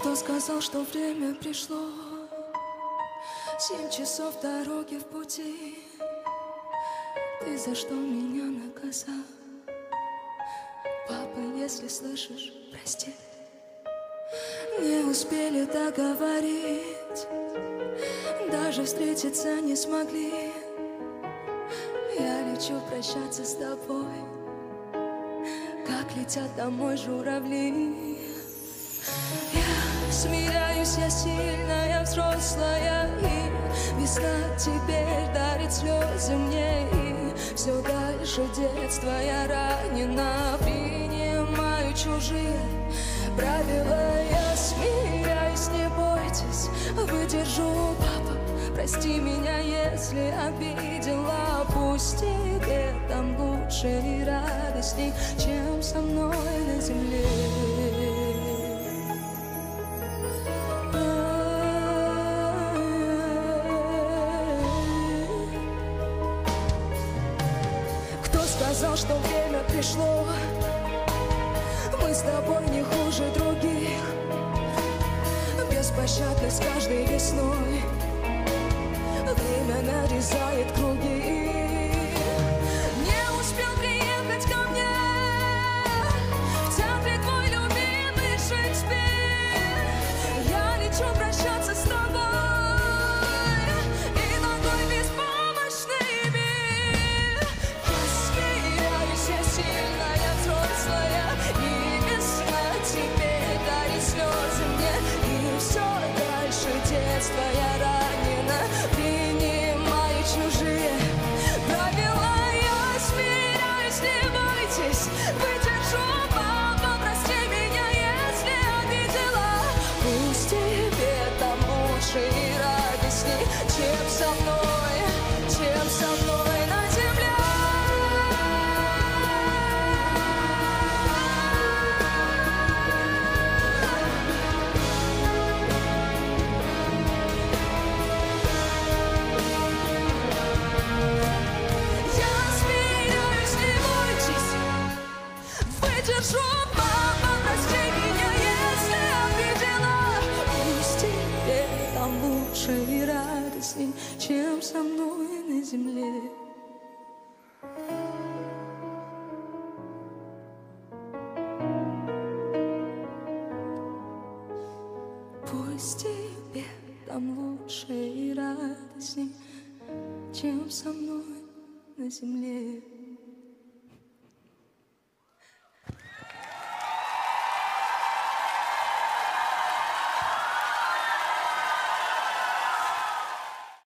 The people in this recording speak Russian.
Кто сказал, что время пришло? 7 часов дороги в пути. Ты за что меня наказал? Папа, если слышишь, прости. Не успели договорить, даже встретиться не смогли. Я лечу прощаться с тобой, как летят домой журавли. Я смиряюсь, я сильная, взрослая, и весна теперь дарит слезы мне. И все дальше детства я ранена, принимаю чужие правила. Я смиряюсь, не бойтесь, выдержу, папа, прости меня, если обидела. Пусть тебе там лучше и радостней, чем со мной на земле. Кто сказал, что время пришло? Мы с тобой не хуже других, беспощадно с каждой весной. Время нарезает круги. Не успел приехать ко мне, в театре твой любимый Шекспир. Я лечу прощаться с тобой, и ногой беспомощный мир. Я смеюсь, я сильная, взрослая, и весна теперь дарит слезы мне. И все дальше детства я ранена, принимаю чужие правила. Я смиряюсь, не бойтесь, выдержу, папа, прости меня, если обидела. Пусть тебе там лучше и радостней, чем со мной на земле. Держу, папа, прости меня, если обидела. Пусть тебе там лучше и радостней, чем со мной на земле. Пусть тебе там лучше и радостней, чем со мной на земле.